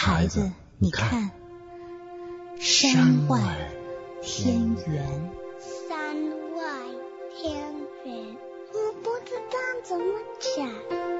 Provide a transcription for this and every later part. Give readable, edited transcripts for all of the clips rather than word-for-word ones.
孩子，你看，山外天远。 山外天远，我不知道怎么讲。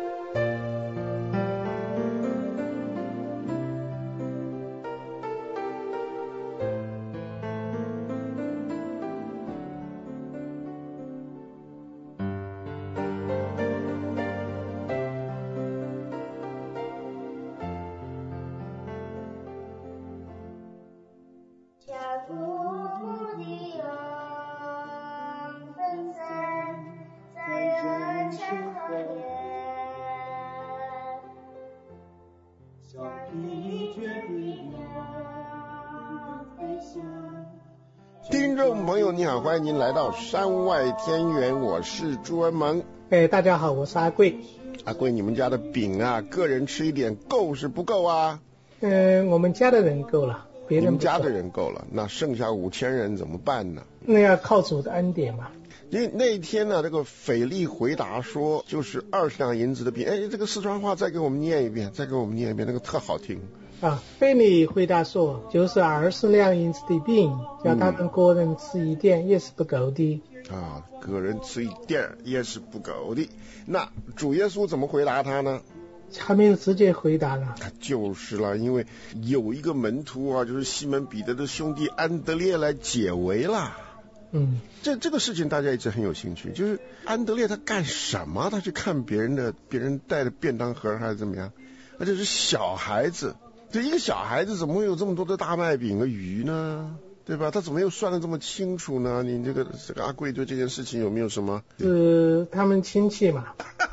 听众朋友你好，欢迎您来到山外天远，我是朱文萌。 大家好，我是阿贵。 阿贵，你们家的饼啊，个人吃一点够是不够啊？ 我们家的人够了，别人不够。 你们家的人够了，那剩下5000人怎么办呢？ 那要靠主的恩典嘛。 因为那天呢，这个斐利回答说，就是20两银子的饼。这个四川话再给我们念一遍，那个特好听。 腓力回答说，就是20两银子的饼，叫他们个人吃一点也是不够的。 个人吃一点也是不够的。那主耶稣怎么回答他呢？ 他没有直接回答了。 就是了，因为有一个门徒啊，就是西门彼得的兄弟安德烈来解围了。这个事情大家一直很有兴趣，就是安德烈他干什么？他去看别人带的便当盒还是怎么样？而且是小孩子。这一个小孩子怎么会有这么多的大麦饼和鱼呢？对吧？他怎么又算得这么清楚呢？你这个阿贵对这件事情有没有什么？ 他们亲戚嘛。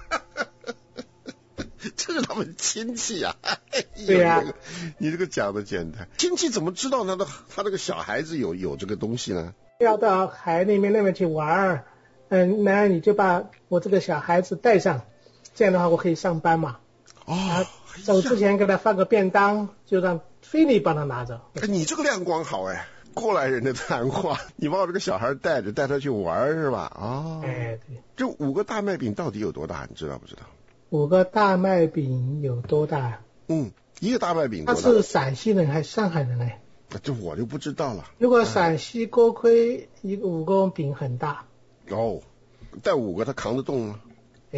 这是他们亲戚啊。 对呀。 你这个讲的简单。亲戚怎么知道他这个小孩子有这个东西呢？ 要到海里面那边去玩，那你就把我这个小孩子带上，这样的话我可以上班嘛。走之前给他发个便当，就让腓力帮他拿走。 你这个亮光好过来人的谈话，你把我这个小孩带他去玩是吧？ 对。 这5个大麦饼到底有多大？你知道不知道 ？5个大麦饼有多大？ 一个大麦饼多大？ 他是陕西人还是上海人这我就不知道了。 如果陕西锅盔5个饼很大。 带5个他扛得动吗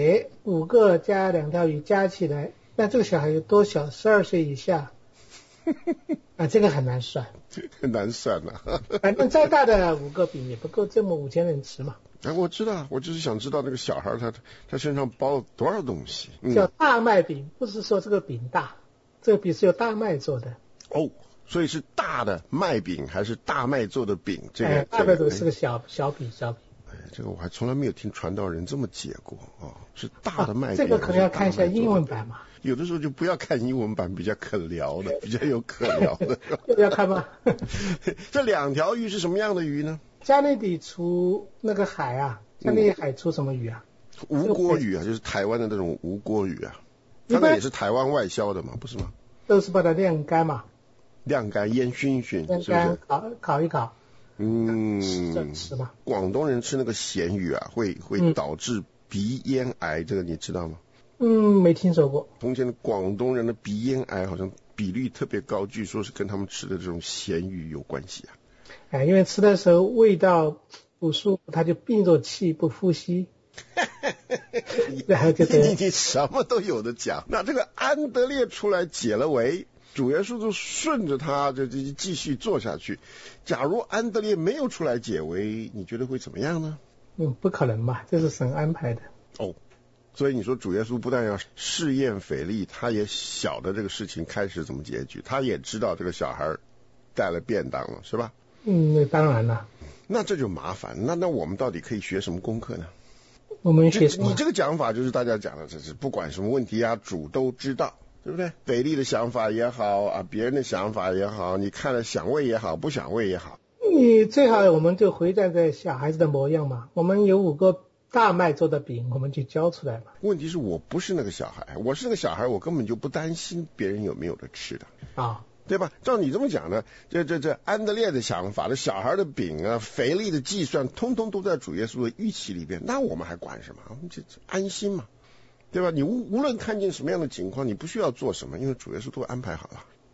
？5个加2条鱼加起来，那这个小孩有多小？12岁以下。这个很难算。 很难算反正再大的5个饼也不够这么5000人吃嘛。 我知道，我就是想知道那个小孩他身上包了多少东西。 叫大麦饼，不是说这个饼大，这个饼是由大麦做的。 所以是大的麦饼还是大麦做的饼？ 大麦做的是个小饼。 这个我还从来没有听传道人这么解过是大的麦饼。 这个可能要看一下英文版嘛。 有的时候就不要看英文版，比较可聊的，比较有可聊的。 要看吗？ 这2条鱼是什么样的鱼呢？ 加勒底出那个海啊，加勒底海出什么鱼啊？ 无锅鱼啊，就是台湾的那种无锅鱼啊。它那也是台湾外销的嘛，不是吗？ 都是把它晾干嘛。 晾干烟熏，是不是？ 烤一烤。吃嘛。 广东人吃那个咸鱼啊，会导致鼻咽癌，这个你知道吗？ 没听说过。 从前的广东人的鼻咽癌好像比率特别高，据说是跟他们吃的这种咸鱼有关系啊。 因为吃的时候味道不舒服，他就闭着气不呼吸。然后就你什么都有的讲。那这个安德烈出来解了围，主耶稣就顺着他就继续做下去。假如安德烈没有出来解围，你觉得会怎么样呢？ 不可能吧，这是神安排的。 所以你说主耶稣不但要试验腓力，他也晓得这个事情开始怎么结局，他也知道这个小孩带了便当了，是吧？ 那当然了。 那这就麻烦。那我们到底可以学什么功课呢？ 我们学什么？ 你这个讲法就是大家讲的，这是不管什么问题主都知道，对不对？腓力的想法也好别人的想法也好，你看了想喂也好，不想喂也好， 你最好我们就回站在小孩子的模样嘛。我们有5个大麦做的饼，我们就教出来嘛。 问题是我不是那个小孩，我是那个小孩，我根本就不担心别人有没有的吃的对吧？照你这么讲呢，这安德烈的想法，这小孩的饼啊，腓力的计算，通通都在主耶稣的预期里边，那我们还管什么？我们就安心嘛，对吧？你无论看见什么样的情况，你不需要做什么，因为主耶稣都安排好了。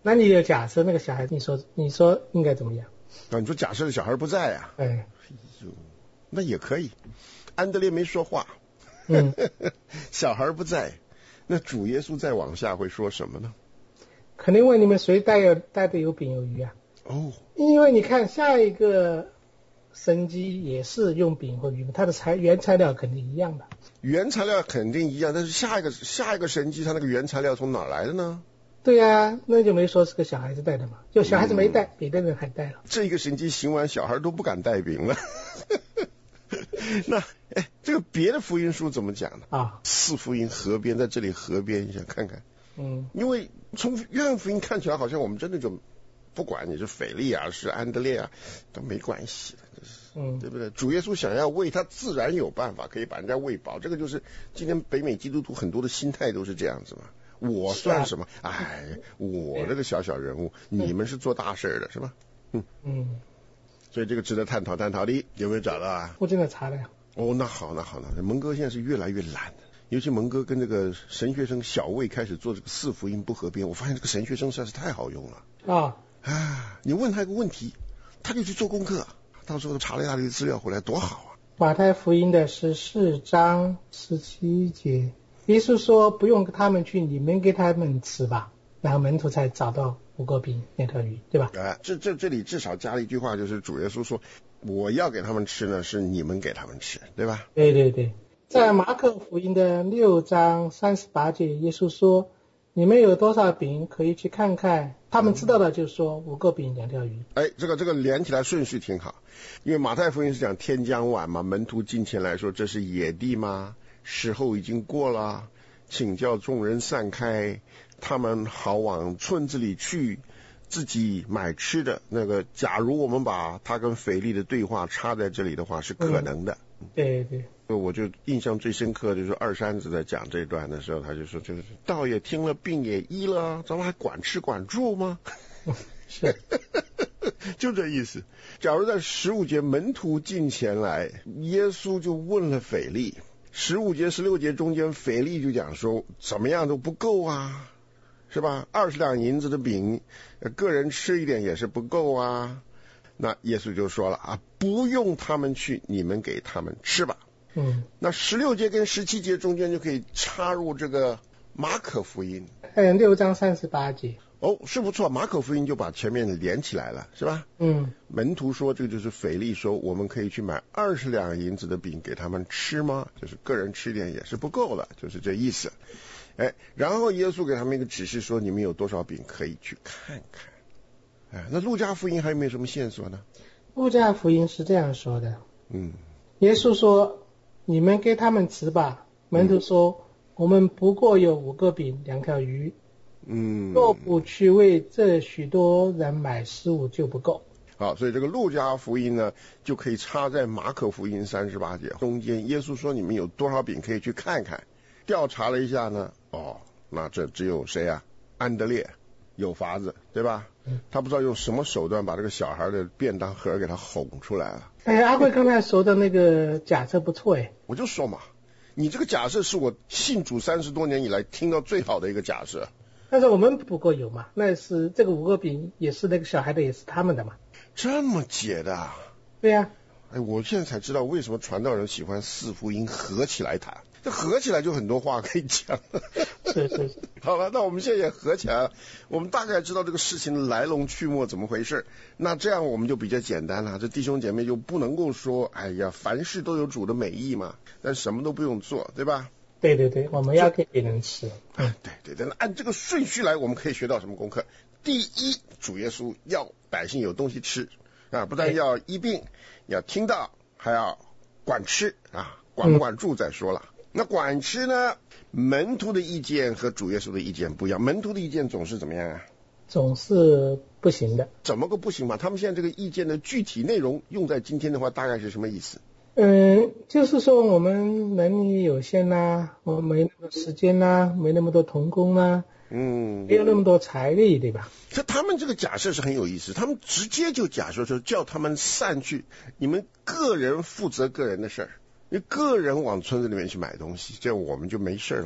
那你有假设那个小孩，你说应该怎么样？ 你说假设小孩不在啊？哎呦，那也可以。安德烈没说话，小孩不在，那主耶稣再往下会说什么呢？ 肯定问你们谁带的有饼有鱼啊？因为你看下一个神迹也是用饼或鱼，它的原材料肯定一样的。 原材料肯定一样，但是下一个神迹，它那个原材料从哪来的呢？ 对啊，那就没说是个小孩子带的嘛，就小孩子没带，别的人还带了。 这个神迹行完，小孩都不敢带饼了。那这个别的福音书怎么讲呢？啊，四福音合编，在这里合编一下看看。因为从约翰福音看起来，好像我们真的就不管你是腓力啊，是安德烈啊，都没关系的，对不对？主耶稣想要喂他，自然有办法可以把人家喂饱。这个就是今天北美基督徒很多的心态都是这样子嘛。我算什么？我这个小小人物，你们是做大事的，是吧？所以这个值得探讨的，有没有找到啊？ 我正在查了呀。 那好，蒙哥现在是越来越懒的，尤其蒙哥跟这个神学生小魏开始做这个四福音不合编，我发现这个神学生实在是太好用了你问他一个问题，他就去做功课，到时候查了一大堆资料回来，多好啊！ 马太福音的14章17节。耶稣说不用他们去，你们给他们吃吧，然后门徒才找到5个饼2条鱼，对吧？ 这里至少加了一句话，就是主耶稣说我要给他们吃呢，是你们给他们吃，对吧？ 对，在马可福音的6章38节，耶稣说你们有多少饼可以去看看，他们知道的就说5个饼2条鱼。 这个连起来顺序挺好，因为马太福音是讲天将晚嘛，门徒近前来说这是野地吗？时候已经过了，请叫众人散开，他们好往村子里去自己买吃的。那个假如我们把他跟腓力的对话插在这里的话，是可能的。 对， 我就印象最深刻的就是二三子在讲这段的时候，他就说就是道也听了，病也医了，咱们还管吃管住吗？ 是就这意思。假如在15节门徒近前来，耶稣就问了腓力，15节16节中间腓力就讲说怎么样都不够啊，是吧？20两银子的饼个人吃一点也是不够啊。那耶稣就说了不用他们去，你们给他们吃吧。那16节跟17节中间就可以插入这个马可福音 6章38节。 是不错，马可福音就把前面连起来了，是吧？门徒说这个就是腓力说我们可以去买20两银子的饼给他们吃吗？就是个人吃一点也是不够了，就是这意思。然后耶稣给他们一个指示说你们有多少饼可以去看看。那路加福音还有没有什么线索呢？ 路加福音是这样说的，耶稣说你们给他们吃吧，门徒说我们不过有5个饼2条鱼，若不去为这许多人买食物就不够。 好，所以这个路加福音呢就可以插在马可福音38节中间。耶稣说你们有多少饼可以去看看，调查了一下呢，那这只有谁啊？安德烈有法子，对吧？他不知道用什么手段把这个小孩的便当盒给他哄出来了。 阿贵刚才说的那个假设不错。 我就说嘛，你这个假设是我信主30多年以来听到最好的一个假设。 但是我们不过有嘛，那是这个5个饼也是那个小孩的，也是他们的嘛。 这么解的？ 对呀。 我现在才知道为什么传道人喜欢4福音合起来谈，这合起来就很多话可以讲。 是。 好了，那我们现在也合起来了，我们大概知道这个事情的来龙去脉怎么回事。那这样我们就比较简单了，这弟兄姐妹就不能够说凡事都有主的美意嘛，但什么都不用做，对吧？ 对，我们要给别人吃。 对，那按这个顺序来，我们可以学到什么功课？第一，主耶稣要百姓有东西吃不但要医病，要听到，还要管吃管不管住再说了。那管吃呢，门徒的意见和主耶稣的意见不一样。门徒的意见总是怎么样总是不行的。怎么个不行嘛？他们现在这个意见的具体内容用在今天的话大概是什么意思？ 就是说我们能力有限我们没那么多时间没那么多同工没有那么多财力，对吧？ 他们这个假设是很有意思，他们直接就假设说叫他们散去，你们个人负责个人的事儿，你个人往村子里面去买东西，这样我们就没事了嘛。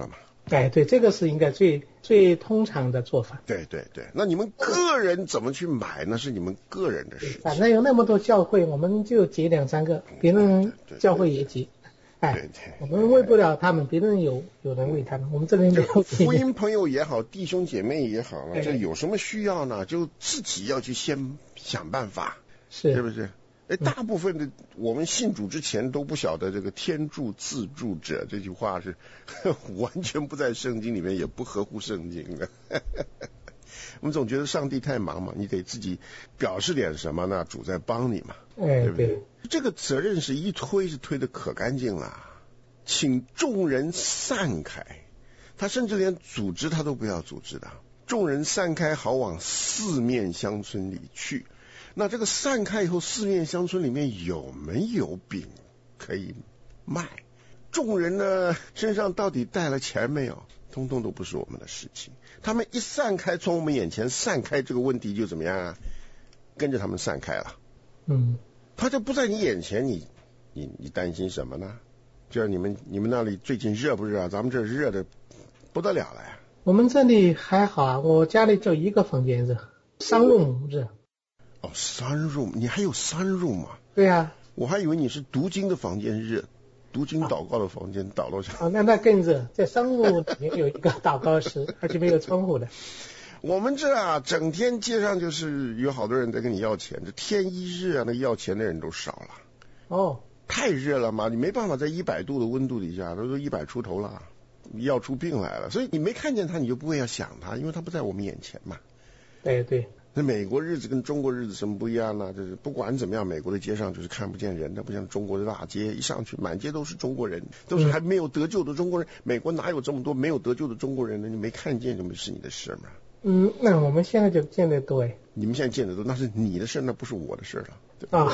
哎，对，这个是应该最通常的做法。 对对对，那你们个人怎么去买那是你们个人的事情。 反正有那么多教会，我们就结2-3个，别人教会也结。哎，对对，我们为不了他们，别人有人为他们，我们这边没有。 福音朋友也好，弟兄姐妹也好，这有什么需要呢？就自己要去先想办法，是不是？大部分的我们信主之前都不晓得这个天助自助者这句话是完全不在圣经里面，也不合乎圣经的。我们总觉得上帝太忙嘛，你得自己表示点什么呢？主在帮你嘛，对不对？这个责任是推得可干净了，请众人散开，他甚至连组织他都不要组织的，众人散开，好往四面乡村里去。那这个散开以后，四面乡村里面有没有饼可以卖？众人呢身上到底带了钱没有？通通都不是我们的事情。他们一散开，从我们眼前散开，这个问题就怎么样啊？跟着他们散开了。他就不在你眼前，你担心什么呢？就像你们那里最近热不热啊？咱们这热的不得了了呀。 我们这里还好啊，我家里就1个房间热，3 room 热。 哦，3 room， 你还有3 room 啊？ 对啊， 我还以为你是读经的房间热，读经祷告的房间倒落下。 那更热，在商务里面有一个祷告室，而且没有窗户的。 我们这啊，整天街上就是有好多人在跟你要钱，这天一热啊，那要钱的人都少了。哦，太热了嘛，你没办法在100度的温度底下，都100出头了，要出病来了。所以你没看见他，你就不会要想他，因为他不在我们眼前嘛。 对对。 那美国日子跟中国日子什么不一样呢？就是不管怎么样，美国的街上就是看不见人的，不像中国的大街，一上去满街都是中国人，都是还没有得救的中国人。美国哪有这么多没有得救的中国人呢？你没看见，就没是你的事嘛。 那我们现在就见得多哎。 你们现在见得多，那是你的事，那不是我的事了。啊。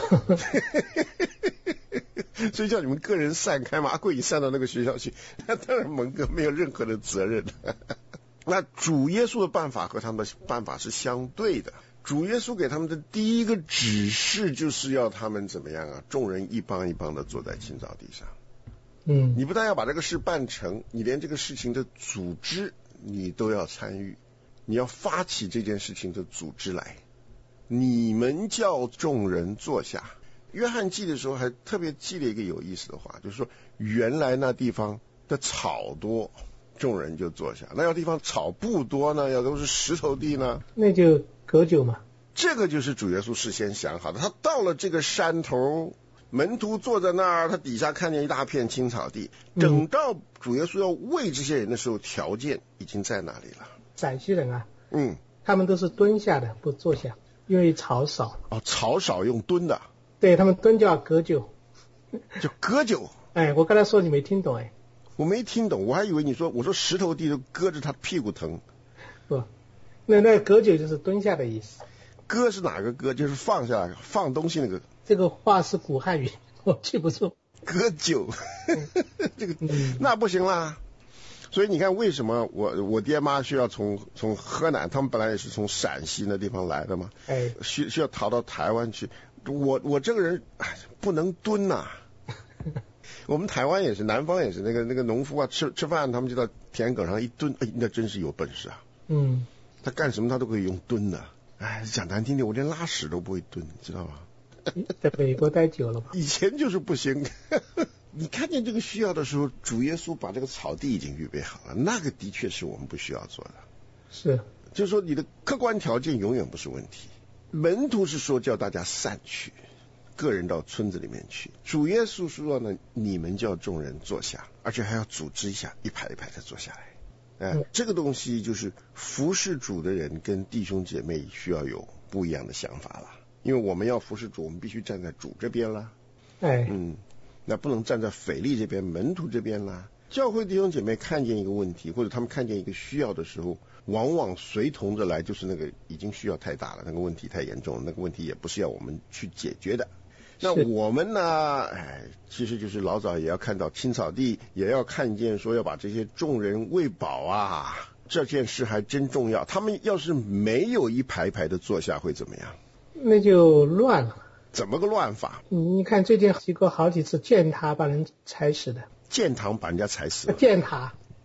所以叫你们个人散开嘛，阿贵一散到那个学校去，那当然蒙哥没有任何的责任。那主耶稣的办法和他们的办法是相对的。主耶稣给他们的第一个指示就是要他们怎么样啊？众人一帮一帮的坐在青草地上。你不但要把这个事办成，你连这个事情的组织你都要参与，你要发起这件事情的组织来。你们叫众人坐下。约翰记的时候还特别记了一个有意思的话，就是说原来那地方的草多，众人就坐下。那要地方草不多呢，要都是石头地呢， 那就隔久嘛。 这个就是主耶稣事先想好的。他到了这个山头，门徒坐在那儿，他底下看见一大片青草地。等到主耶稣要喂这些人的时候，条件已经在那里了。 陕西人啊，他们都是蹲下的，不坐下，因为草少。 哦，草少用蹲的。 对，他们蹲叫割臼。 就割臼。 哎，我刚才说你没听懂哎。 我没听懂，我还以为你说我说石头地都割着他屁股疼。 不，那割臼就是蹲下的意思。 割是哪个割？就是放下来放东西那个。 这个话是古汉语，我记不住。 割臼。这个那不行啦。所以你看为什么我爹妈需要从河南，他们本来也是从陕西那地方来的嘛，需要逃到台湾去。我这个人不能蹲呐。我们台湾也是，南方也是，那个农夫啊，吃饭他们就到田埂上一蹲，那真是有本事啊。他干什么他都可以用蹲的。讲难听点，我连拉屎都不会蹲，知道吗？ 在美国待久了吧？ 以前就是不行。你看见这个需要的时候，主耶稣把这个草地已经预备好了，那个的确是我们不需要做的。 是， 就是说你的客观条件永远不是问题。门徒是说叫大家散去，个人到村子里面去。主耶稣说呢，你们叫众人坐下，而且还要组织一下，一排一排的坐下来。这个东西就是服侍主的人跟弟兄姐妹需要有不一样的想法了。因为我们要服侍主，我们必须站在主这边啦。那不能站在腓力这边、门徒这边啦。教会弟兄姐妹看见一个问题，或者他们看见一个需要的时候，往往随同着来，就是那个已经需要太大了，那个问题太严重了，那个问题也不是要我们去解决的。那我们呢，其实就是老早也要看到青草地，也要看见说要把这些众人喂饱啊，这件事还真重要。他们要是没有一排排的坐下会怎么样？ 那就乱了。 怎么个乱法？ 你看最近提过好几次建塔把人踩死的。 建堂把人家踩死了。 建塔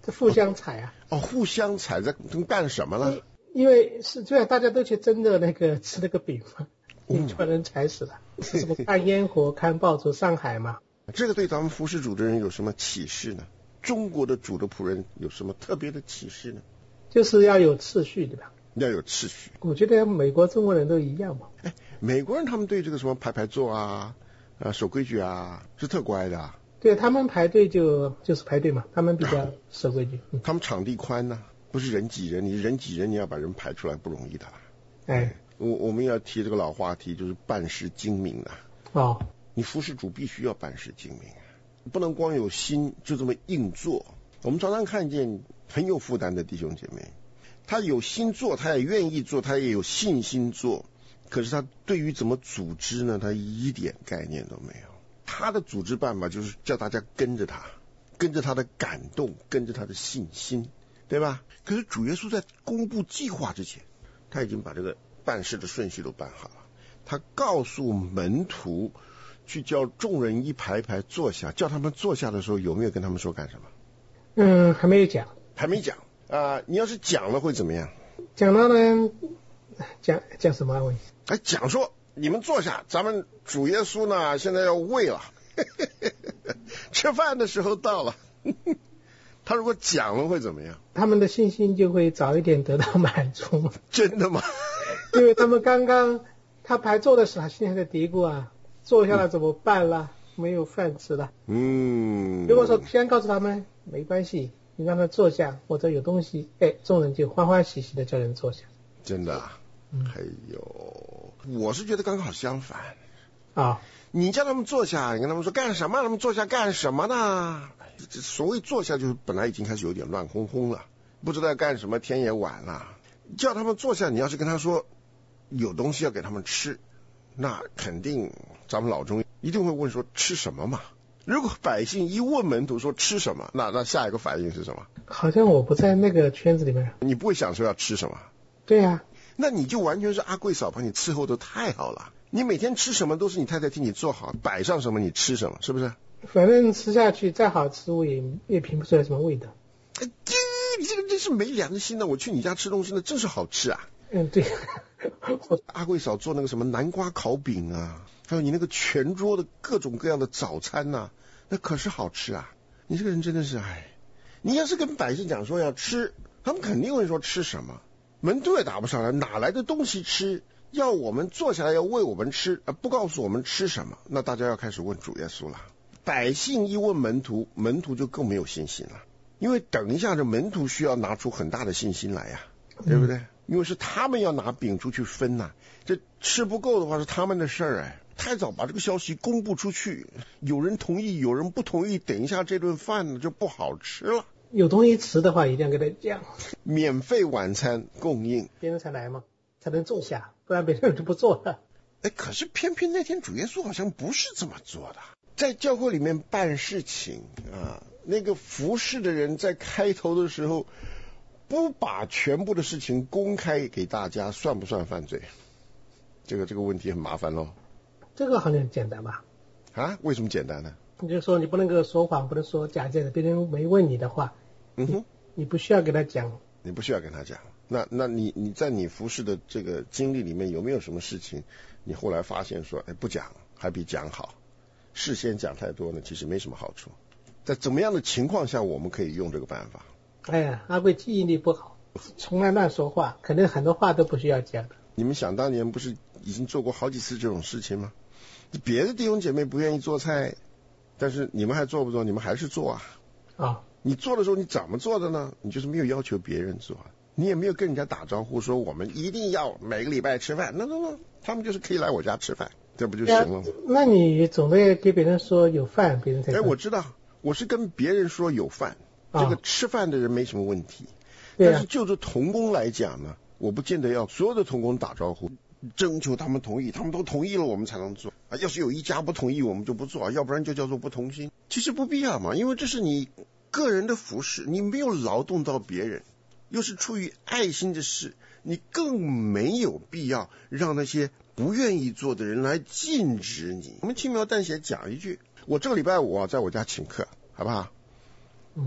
互相踩啊。 互相踩在干什么了？ 因为是这样，大家都去争着吃那个饼嘛，你把人踩死了。是什么看烟火、看爆竹、上海嘛？ 这个对咱们服侍主的人有什么启示呢？中国的主的仆人有什么特别的启示呢？ 就是要有秩序，对吧？ 要有秩序。 我觉得美国、中国人都一样嘛。 美国人他们对这个什么排坐啊，守规矩啊，是特乖的。 对，他们排队就是排队嘛，他们比较守规矩。 他们场地宽呢，不是人挤人，你人挤人，你要把人排出来不容易的啦。我们要提这个老话题，就是办事精明啊。你服侍主必须要办事精明，不能光有心就这么硬做。我们常常看见很有负担的弟兄姐妹，他有心做，他也愿意做，他也有信心做，可是他对于怎么组织呢，他一点概念都没有。他的组织办法就是叫大家跟着他，跟着他的感动，跟着他的信心，对吧？可是主耶稣在公布计划之前，他已经把这个办事的顺序都办好了。他告诉门徒去叫众人一排排坐下，叫他们坐下的时候有没有跟他们说干什么？ 还没有讲。 还没讲你要是讲了会怎么样？ 讲了呢，讲什么？ 讲说你们坐下，咱们主耶稣呢现在要喂了，吃饭的时候到了。他如果讲了会怎么样？他们的信心就会早一点得到满足。 真的吗？ 因为他们刚刚他排坐的时候，心里还在嘀咕啊，坐下来怎么办啦？没有饭吃了。如果说先告诉他们没关系，你让他坐下，或者有东西，众人就欢欢喜喜的叫人坐下。 真的啊？还有，我是觉得刚好相反啊。 你叫他们坐下，你跟他们说干什么？他们坐下干什么呢？所谓坐下，就是本来已经开始有点乱哄哄了，不知道干什么，天也晚了。叫他们坐下，你要是跟他说有东西要给他们吃，那肯定咱们老中一定会问说吃什么嘛。如果百姓一问门徒说吃什么，那下一个反应是什么？ 好像我不在那个圈子里面。 你不会想说要吃什么？ 对呀。 那你就完全是阿贵嫂把你伺候的太好了。你每天吃什么都是你太太替你做好，摆上什么你吃什么，是不是？ 反正吃下去再好吃，我也评不出来什么味道。 你这个真是没良心的！我去你家吃东西呢，真是好吃啊。 对。 阿贵嫂做那个什么南瓜烤饼啊，还有你那个全桌的各种各样的早餐啊，那可是好吃啊。你这个人真的是你要是跟百姓讲说要吃，他们肯定会说吃什么，门徒也答不上来，哪来的东西吃？要我们坐下来要喂我们吃，不告诉我们吃什么，那大家要开始问主耶稣了。百姓一问门徒，门徒就更没有信心了，因为等一下这门徒需要拿出很大的信心来呀，对不对？因为是他们要拿饼出去分呐，这吃不够的话是他们的事儿太早把这个消息公布出去，有人同意有人不同意，等一下这顿饭呢就不好吃了。 有东西吃的话一定要跟他讲， 免费晚餐供应， 别人才来嘛，才能坐下，不然别人就不坐了。 可是偏偏那天主耶稣好像不是这么做的。在教会里面办事情那个服侍的人在开头的时候不把全部的事情公开给大家，算不算犯罪？这个问题很麻烦咯。 这个好像简单吧？ 为什么简单呢？ 你就说你不能够说谎，不能说假借的，别人没问你的话，你不需要给他讲。 你不需要跟他讲。那你在你服侍的这个经历里面有没有什么事情，你后来发现说，不讲还比讲好？事先讲太多呢，其实没什么好处。在怎么样的情况下，我们可以用这个办法？ 阿贵记忆力不好，从来乱说话，可能很多话都不需要讲的。 你们想当年不是已经做过好几次这种事情吗？别的弟兄姐妹不愿意做菜，但是你们还做不做？你们还是做你做的时候你怎么做的呢？你就是没有要求别人做，你也没有跟人家打招呼说我们一定要每个礼拜吃饭，那他们就是可以来我家吃饭，这不就行了吗？ 那你总得给别人说有饭，别人才我知道，我是跟别人说有饭，这个吃饭的人没什么问题。但是就着同工来讲呢，我不见得要所有的同工打招呼，征求他们同意，他们都同意了我们才能做要是有一家不同意我们就不做要不然就叫做不同心。其实不必要嘛，因为这是你个人的服事，你没有劳动到别人，又是出于爱心的事，你更没有必要让那些不愿意做的人来禁止你。我们轻描淡写讲一句，我这个礼拜5在我家请客，好不好？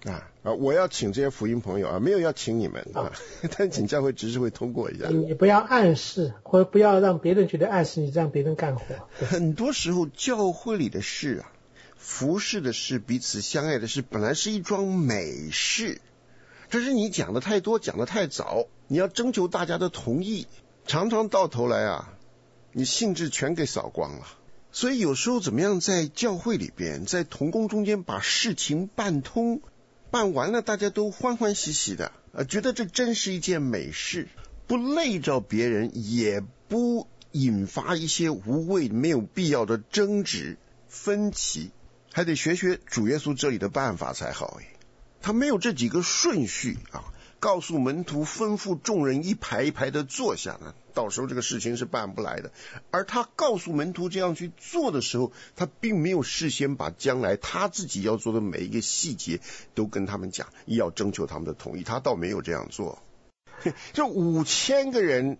我要请这些福音朋友啊，没有要请你们啊，但请教会执事会通过一下。 你不要暗示，或者不要让别人觉得暗示你让别人干活。 很多时候教会里的事啊，服侍的事，彼此相爱的事，本来是一桩美事，这是你讲的太多，讲的太早，你要征求大家的同意，常常到头来啊，你兴致全给扫光了。所以有时候怎么样在教会里边，在同工中间把事情办通，办完了大家都欢欢喜喜的，觉得这真是一件美事，不累着别人，也不引发一些无谓没有必要的争执分歧，还得学学主耶稣这里的办法才好。他没有这几个顺序啊，告诉门徒吩咐众人一排一排的坐下呢，到时候这个事情是办不来的。而他告诉门徒这样去做的时候，他并没有事先把将来他自己要做的每一个细节都跟他们讲，要征求他们的同意，他倒没有这样做。这5000个人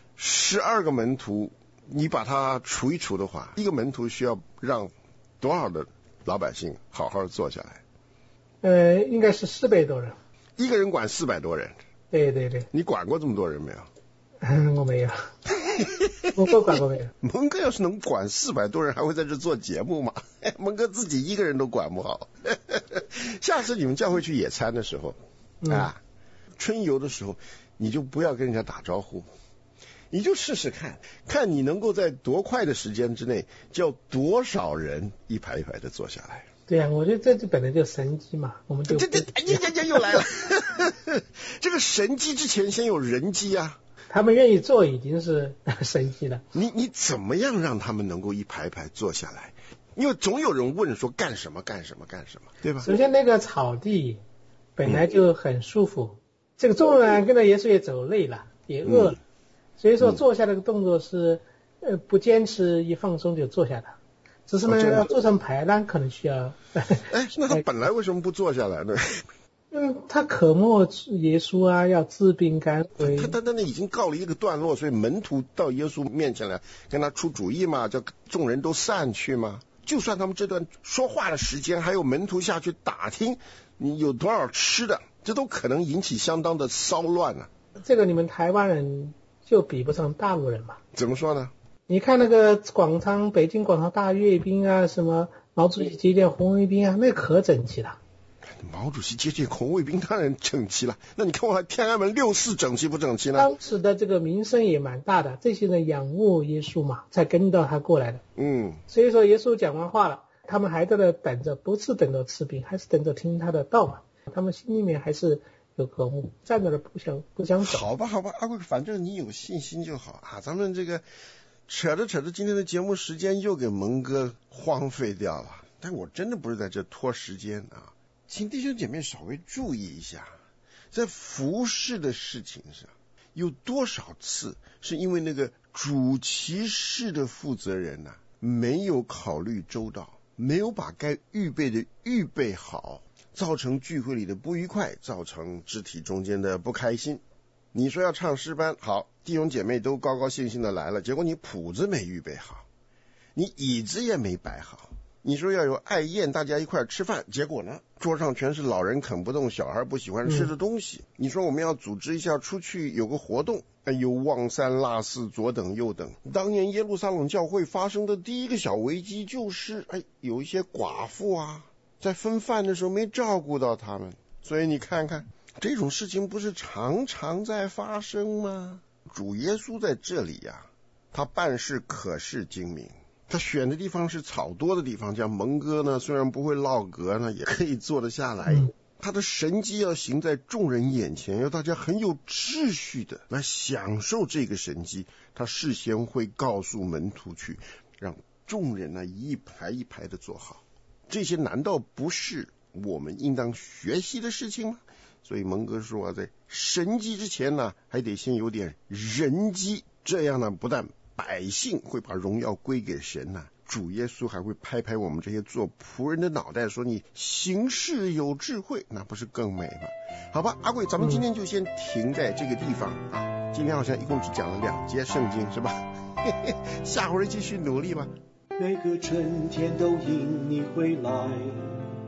，12个门徒，你把它除一除的话，一个门徒需要让多少的老百姓好好坐下来？ 应该是400多人， 一个人管400多人。 对对对。 你管过这么多人没有？ 我没有。蒙哥管过没有？ 蒙哥要是能管400多人，还会在这做节目吗？蒙哥自己一个人都管不好。下次你们教会去野餐的时候春游的时候，你就不要跟人家打招呼，你就试试看，看你能够在多快的时间之内叫多少人一排一排的坐下来。 对啊，我觉得这本来就神机嘛，我们就这又来了。这个神机之前先有人机啊。 他们愿意做已经是神机了。 你怎么样让他们能够一排一排坐下来？因为总有人问说干什么，对吧？ 首先那个草地本来就很舒服，这个众人跟着耶稣也走累了，也饿了，所以说坐下来的动作是不坚持一放松就坐下的。只是呢，要做成排栏可能需要。 那他本来为什么不坐下来呢？ 他渴慕耶稣啊，要治病赶鬼。 他已经告了一个段落，所以门徒到耶稣面前来跟他出主意嘛，叫众人都散去嘛。就算他们这段说话的时间，还有门徒下去打听你有多少吃的，这都可能引起相当的骚乱啊。 这个你们台湾人就比不上大陆人嘛？ 怎么说呢？ 你看那个广场，北京广场大阅兵啊，什么毛主席接见红卫兵啊，那可整齐了。 毛主席接见红卫兵当然整齐了，那你看我天安门64整齐不整齐呢？ 当时的这个名声也蛮大的，这些人仰慕耶稣嘛，才跟到他过来的。所以说耶稣讲完话了，他们还在那等着，不是等着吃饼，还是等着听他的道嘛。他们心里面还是有渴慕，站着了不想走。 好吧，阿贵，反正你有信心就好啊。咱们这个扯着今天的节目时间又给蒙哥荒废掉了，但我真的不是在这拖时间啊。请弟兄姐妹稍微注意一下，在服事的事情上，有多少次是因为那个主其事的负责人没有考虑周到，没有把该预备的预备好，造成聚会里的不愉快，造成肢体中间的不开心。你说要唱诗班，好，弟兄姐妹都高高兴兴的来了，结果你谱子没预备好，你椅子也没摆好。你说要有爱宴，大家一块吃饭，结果呢，桌上全是老人啃不动、小孩不喜欢吃的东西。你说我们要组织一下出去有个活动，有望三落四，左等右等。当年耶路撒冷教会发生的第一个小危机就是有一些寡妇啊，在分饭的时候没照顾到他们。所以你看看这种事情不是常常在发生吗？主耶稣在这里他办事可是精明，他选的地方是草多的地方，像蒙哥呢，虽然不会落格呢，也可以坐得下来。他的神迹要行在众人眼前，要大家很有秩序的来享受这个神迹。他事先会告诉门徒去，让众人一排一排的做好。这些难道不是我们应当学习的事情吗？所以蒙哥说在神迹之前还得先有点人迹，这样不但百姓会把荣耀归给神主耶稣还会拍拍我们这些做仆人的脑袋，说你行事有智慧，那不是更美吗？好吧，阿贵，咱们今天就先停在这个地方今天好像一共只讲了2节圣经，是吧？下回继续努力吧。 每个春天都迎你回来，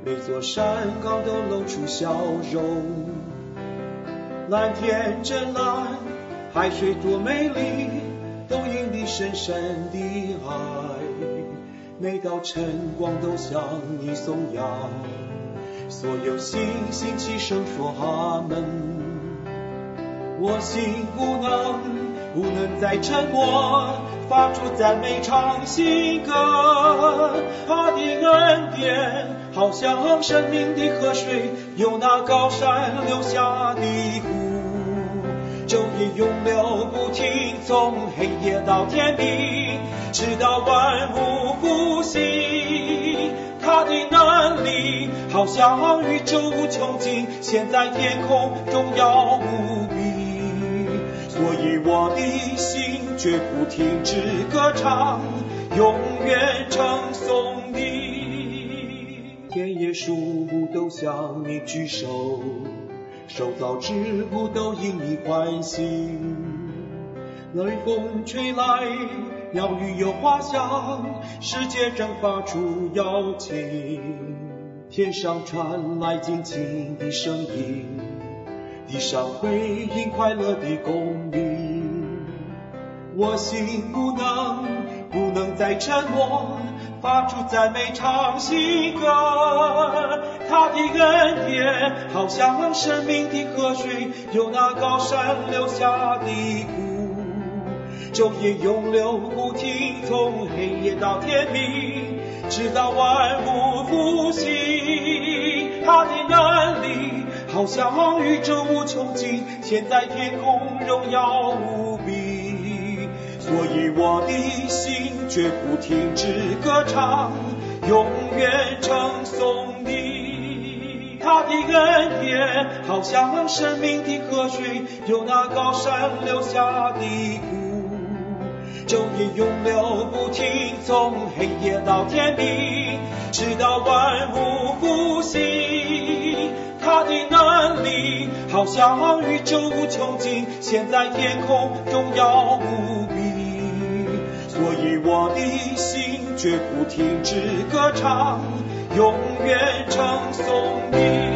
每座山岗都露出笑容。蓝天真蓝，海水多美丽，都因你深深的爱。每道晨光都向你颂扬，所有星星齐声说阿们。我心不能再沉默，发出赞美唱新歌。他的恩典好像生命的河水，由那高山流下的湖，昼夜永流不停，从黑夜到天明，直到万物复兴。他的能力好像宇宙无穷尽，现在天空荣耀无比。所以我的心绝不停止歌唱，永远称颂你。田野树木都向你举手，受造之物都因你欢喜。冷风吹来，鸟语有花香，世界正发出邀请。天上传来尽情的声音，地上回应快乐的公鸣。我心不能再沉默，发出赞美唱新歌。他的恩典好像生命的河水，由那高山流下的湖，昼夜永流不停，从黑夜到天明，直到万物复兴。他的能力好像宇宙无穷尽，现在天空荣耀无比。所以我的心绝不停止歌唱，永远称颂你。他的恩典好像生命的河水，由那高山流下的湖，昼夜永流不停，从黑夜到天明，直到万物复兴。他的能力好像宇宙无穷尽，现在天空荣耀无比。所以我的心绝不停止歌唱，永远称颂你。